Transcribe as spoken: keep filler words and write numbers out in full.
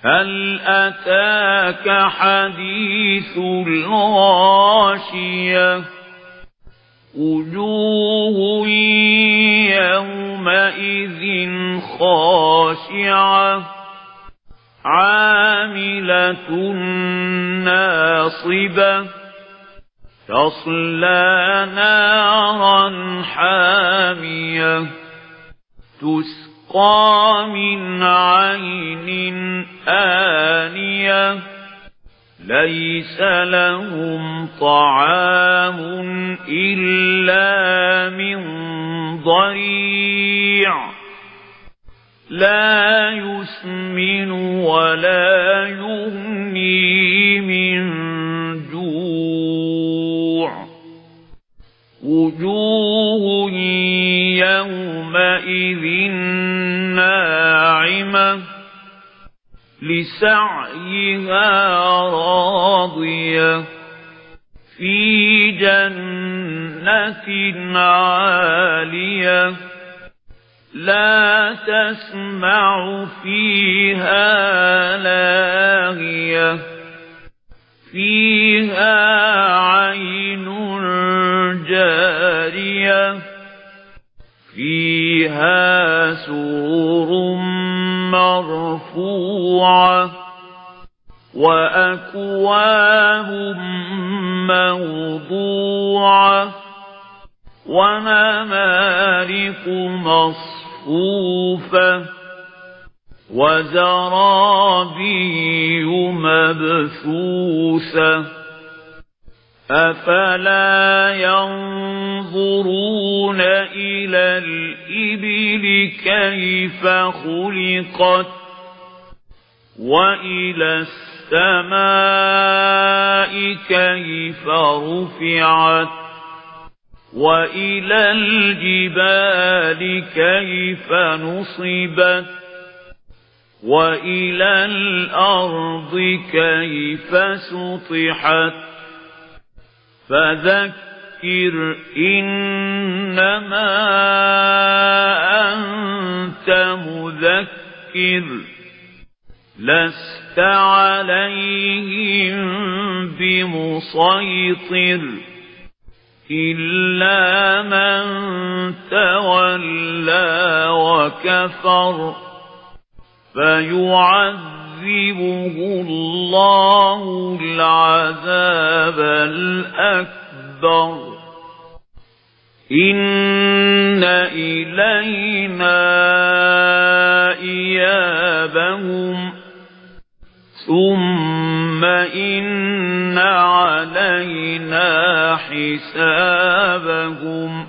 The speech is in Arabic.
هل أتاك حديث الغاشية وجوه يومئذ خاشعة عاملة ناصبة تصلى نارا حامية تسقى من عين آنية ليس لهم طعام إلا من ضريع لا يسمن ولا يغني من جوع وجوه يومئذ ناعمة لسعيها راضية في جنة عالية لا تسمع فيها لاغية فيها عين جارية فيها سرر مرفوعة وأكواب موضوعة ونمارق مصفوفة وزرابي مبثوثة أفلا ينظرون إلى الإبل كيف خلقت وإلى السماء كيف رفعت وإلى الجبال كيف نصبت وإلى الأرض كيف سطحت فذكر إنما أنت مذكر لست عليهم بمسيطر إلا من تولى وكفر فيعذبه الله العذاب الأكبر إن إلينا إيابهم ثم إن علينا حسابهم